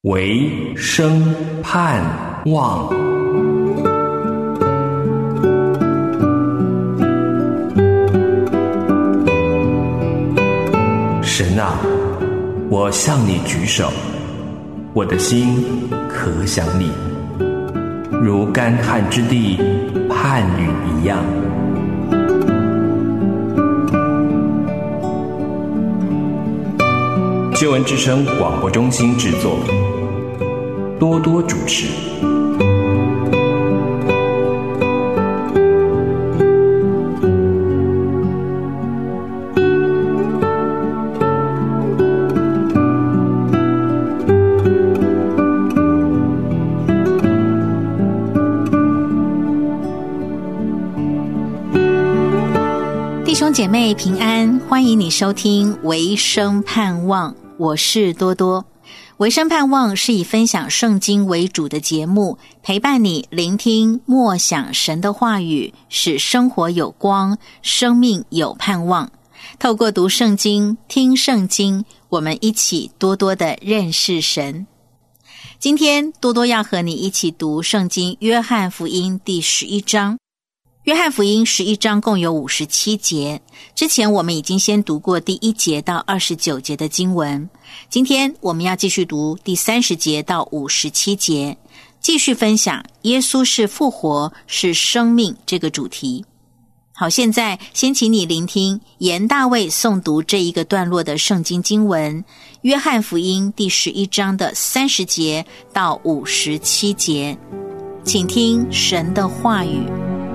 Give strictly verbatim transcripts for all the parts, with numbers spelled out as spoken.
唯生盼望。神啊，我向你举手，我的心可想你，如干旱之地盼雨一样。救恩之声广播中心制作，多多主持。 弟兄姐妹平安，欢迎你收听唯生盼望，我是多多。唯生盼望是以分享圣经为主的节目，陪伴你聆听默想神的话语，使生活有光，生命有盼望。透过读圣经、听圣经，我们一起多多的认识神。今天多多要和你一起读圣经约翰福音第十一章。约翰福音十一章共有五十七节，之前我们已经先读过第一节到二十九节的经文，今天我们要继续读第三十节到五十七节，继续分享耶稣是复活，是生命这个主题。好，现在先请你聆听严大卫诵读这一个段落的圣经经文，约翰福音第十一章的三十节到五十七节，请听神的话语。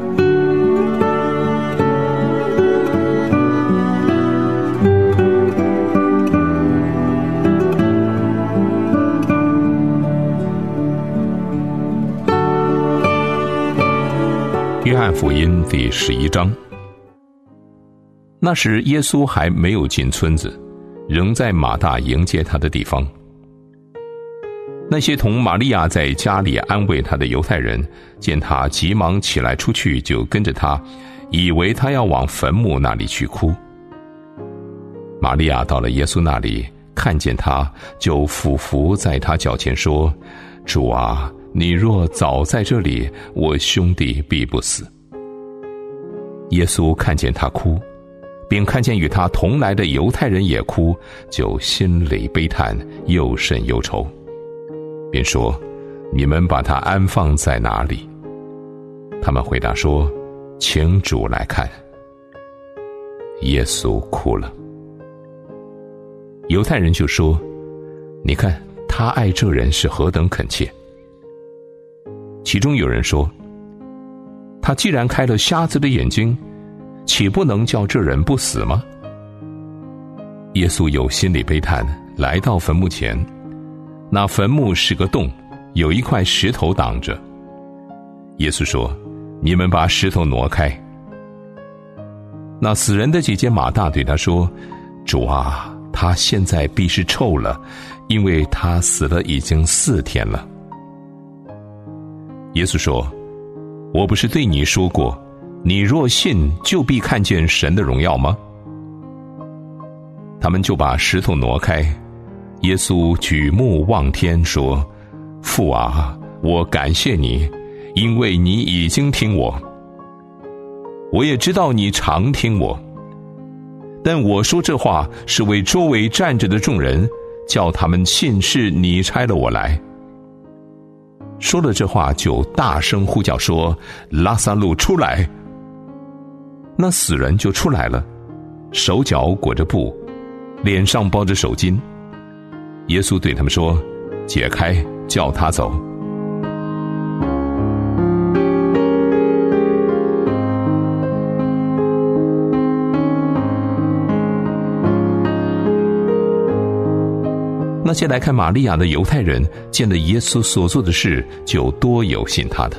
约翰福音第十一章。那时耶稣还没有进村子，仍在马大迎接他的地方。那些同玛利亚在家里安慰他的犹太人，见他急忙起来出去，就跟着他，以为他要往坟墓那里去哭。玛利亚到了耶稣那里，看见他，就俯伏在他脚前说：主啊，你若早在这里，我兄弟必不死。耶稣看见他哭，并看见与他同来的犹太人也哭，就心里悲叹，又甚忧愁，便说：你们把他安放在哪里？他们回答说：请主来看。耶稣哭了。犹太人就说：你看他爱这人是何等恳切。其中有人说：他既然开了瞎子的眼睛，岂不能叫这人不死吗？耶稣有心里悲叹，来到坟墓前，那坟墓是个洞，有一块石头挡着。耶稣说：你们把石头挪开。那死人的姐姐马大对他说：主啊，他现在必是臭了，因为他死了已经四天了。耶稣说：我不是对你说过，你若信，就必看见神的荣耀吗？他们就把石头挪开。耶稣举目望天说：父啊，我感谢你，因为你已经听我。我也知道你常听我，但我说这话是为周围站着的众人，叫他们信是你差了我来。说了这话，就大声呼叫说：拉撒路出来！那死人就出来了，手脚裹着布，脸上包着手巾。耶稣对他们说：解开，叫他走。那些来看玛利亚的犹太人，见了耶稣所做的事，就多有信他的。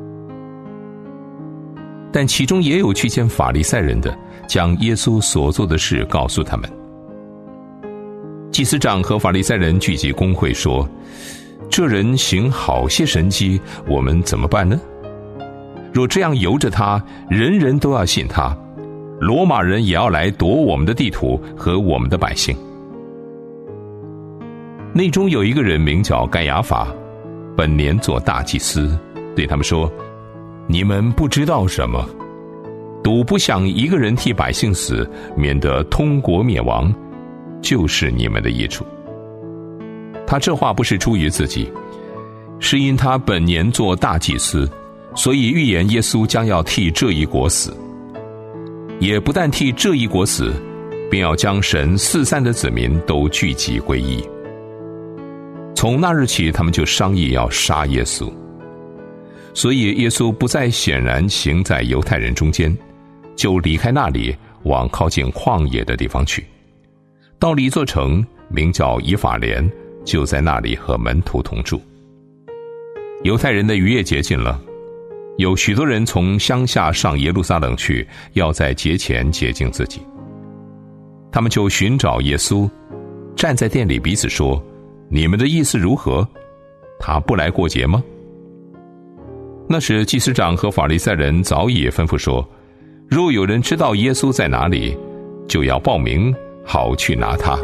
但其中也有去见法利赛人的，将耶稣所做的事告诉他们。祭司长和法利赛人聚集公会说：这人行好些神迹，我们怎么办呢？若这样由着他，人人都要信他，罗马人也要来夺我们的地土和我们的百姓。 内中有一个人名叫该亚法，本年做大祭司，对他们说：你们不知道什么，赌不想一个人替百姓死，免得通国灭亡，就是你们的益处。他这话不是出于自己，是因他本年做大祭司，所以预言耶稣将要替这一国死，也不但替这一国死，便要将神四散的子民都聚集归一。从那日起，他们就商议要杀耶稣，所以耶稣不再显然行在犹太人中间，就离开那里，往靠近旷野的地方去，到了一座城，名叫以法莲，就在那里和门徒同住。犹太人的逾越节近了，有许多人从乡下上耶路撒冷去，要在节前洁净自己。他们就寻找耶稣，站在店里彼此说：你们的意思如何？他不来过节吗？那时祭司长和法利赛人早已吩咐说：若有人知道耶稣在哪里，就要报名，好去拿他。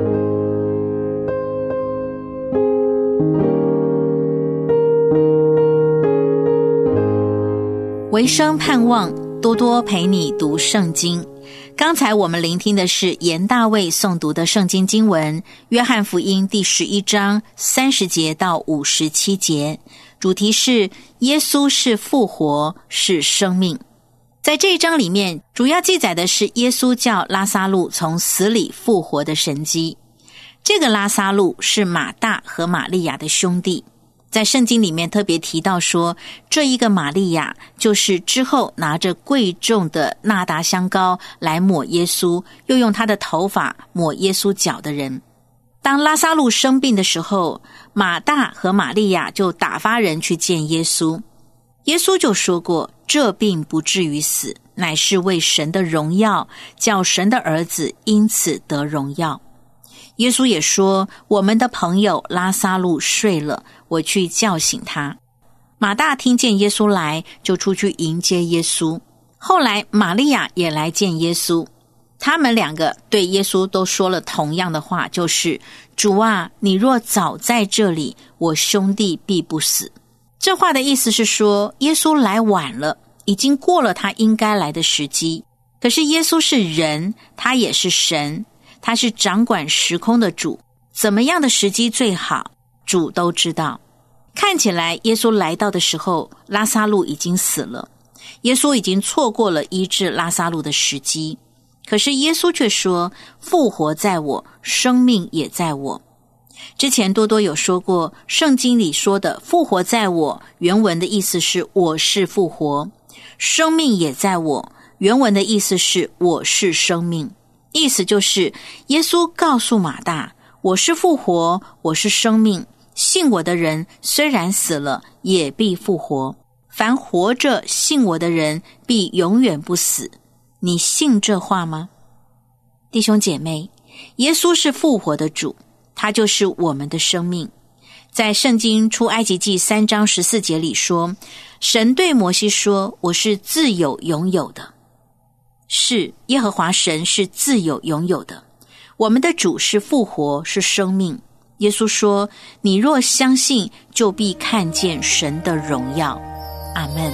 维生盼望，多多陪你读圣经。刚才我们聆听的是严大卫诵读的圣经经文，约翰福音第十一章三十节到五十七节，主题是耶稣是复活，是生命。在这一章里面，主要记载的是耶稣叫拉撒路从死里复活的神迹。这个拉撒路是马大和玛利亚的兄弟，在圣经里面特别提到说，这一个玛利亚就是之后拿着贵重的纳达香膏来抹耶稣，又用他的头发抹耶稣脚的人。当拉撒路生病的时候，马大和玛利亚就打发人去见耶稣。耶稣就说过，这病不至于死，乃是为神的荣耀，叫神的儿子因此得荣耀。耶稣也说，我们的朋友拉撒路睡了，我去叫醒他。马大听见耶稣来，就出去迎接耶稣。后来玛利亚也来见耶稣，他们两个对耶稣都说了同样的话，就是主啊，你若早在这里，我兄弟必不死。这话的意思是说，耶稣来晚了，已经过了他应该来的时机。可是耶稣是人，他也是神，他是掌管时空的主，怎么样的时机最好，主都知道。看起来耶稣来到的时候，拉撒路已经死了，耶稣已经错过了医治拉撒路的时机。可是耶稣却说，复活在我，生命也在我。之前多多有说过，圣经里说的复活在我，原文的意思是我是复活，生命也在我，原文的意思是我是生命。意思就是耶稣告诉马大，我是复活，我是生命，信我的人虽然死了，也必复活，凡活着信我的人必永远不死。你信这话吗？弟兄姐妹，耶稣是复活的主，他就是我们的生命。在圣经出埃及记三章十四节里说，神对摩西说，我是自有永有的。是，耶和华神是自有永有的，我们的主是复活，是生命。耶稣说，你若相信，就必看见神的荣耀。阿们。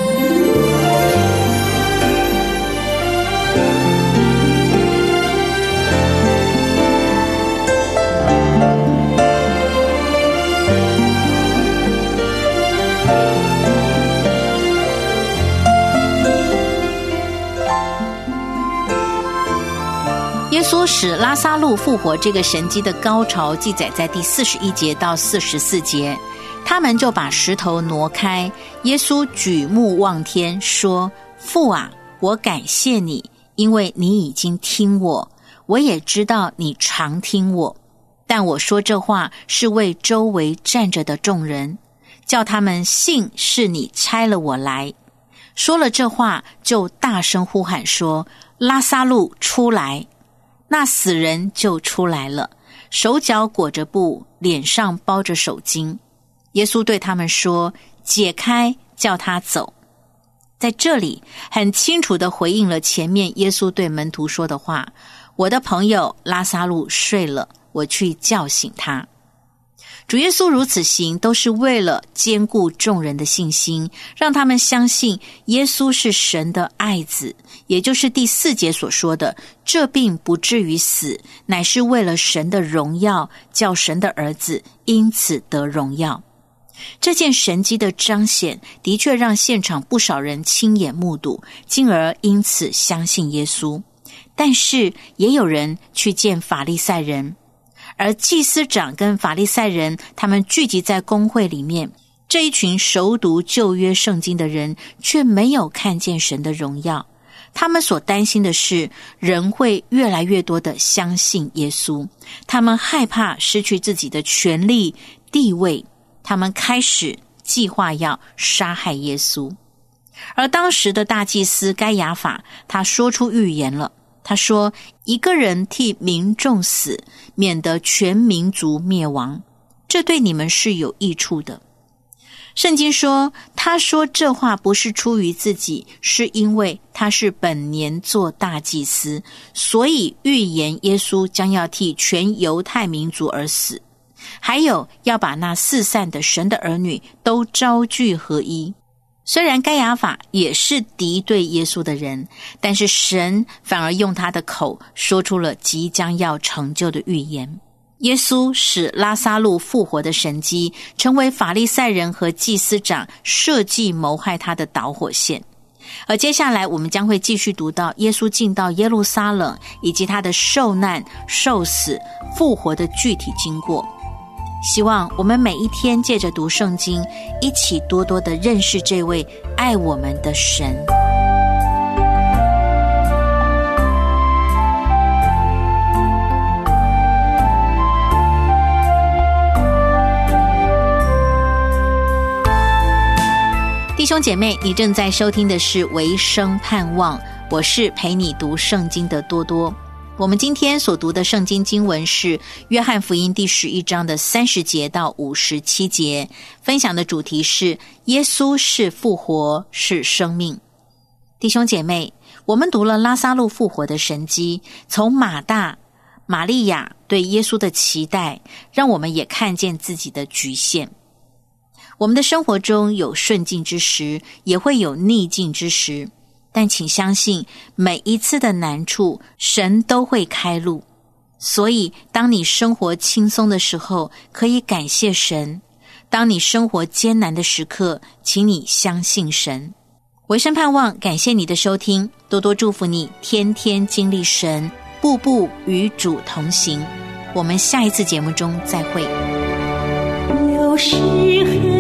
耶稣使拉撒路复活这个神迹的高潮记载在第四十一节到四十四节，他们就把石头挪开。耶稣举目望天说，父啊，我感谢你，因为你已经听我，我也知道你常听我，但我说这话是为周围站着的众人，叫他们信是你差了我来。说了这话，就大声呼喊说，拉撒路出来。那死人就出来了，手脚裹着布，脸上包着手巾。耶稣对他们说，解开，叫他走。在这里很清楚地回应了前面耶稣对门徒说的话，我的朋友拉撒路睡了，我去叫醒他。 主耶稣如此行，都是为了坚固众人的信心，让他们相信耶稣是神的爱子，也就是第四节所说的，这病不至于死，乃是为了神的荣耀，叫神的儿子因此得荣耀。这件神迹的彰显，的确让现场不少人亲眼目睹，进而因此相信耶稣。但是也有人去见法利赛人，而祭司长跟法利赛人，他们聚集在公会里面，这一群熟读旧约圣经的人却没有看见神的荣耀。他们所担心的是人会越来越多的相信耶稣，他们害怕失去自己的权力地位，他们开始计划要杀害耶稣。而当时的大祭司该亚法，他说出预言了，他说，一个人替民众死，免得全民族灭亡，这对你们是有益处的。圣经说，他说这话不是出于自己，是因为他是本年做大祭司，所以预言耶稣将要替全犹太民族而死，还有要把那四散的神的儿女都招聚合一。虽然该亚法也是敌对耶稣的人，但是神反而用他的口说出了即将要成就的预言。耶稣使拉撒路复活的神迹，成为法利赛人和祭司长设计谋害他的导火线。而接下来我们将会继续读到耶稣进到耶路撒冷，以及他的受难、受死、复活的具体经过。希望我们每一天借着读圣经，一起多多的认识这位爱我们的神。弟兄姐妹，你正在收听的是维生盼望，我是陪你读圣经的多多。我们今天所读的圣经经文是约翰福音第十一章的三十节到五十七节，分享的主题是耶稣是复活，是生命。弟兄姐妹，我们读了拉撒路复活的神迹，从马大、玛利亚对耶稣的期待，让我们也看见自己的局限。我们的生活中有顺境之时，也会有逆境之时，但请相信每一次的难处，神都会开路。所以当你生活轻松的时候，可以感谢神；当你生活艰难的时刻，请你相信神。维生盼望感谢你的收听，多多祝福你天天经历神，步步与主同行。我们下一次节目中再会。有时